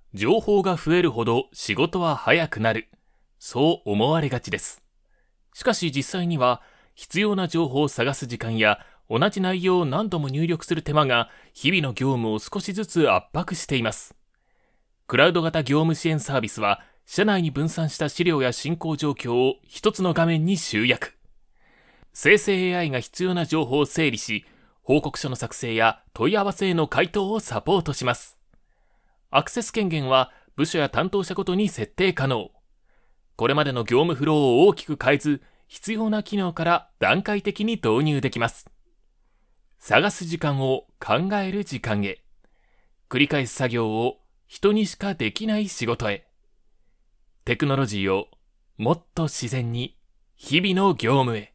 情報が増えるほど仕事は早くなる。そう思われがちです。しかし実際には、必要な情報を探す時間や同じ内容を何度も入力する手間が日々の業務を少しずつ圧迫しています。クラウド型業務支援サービスは、社内に分散した資料や進行状況を一つの画面に集約。生成 AI が必要な情報を整理し、報告書の作成や問い合わせへの回答をサポートします。アクセス権限は部署や担当者ごとに設定可能。これまでの業務フローを大きく変えず、必要な機能から段階的に導入できます。探す時間を考える時間へ。繰り返す作業を人にしかできない仕事へ。テクノロジーをもっと自然に日々の業務へ。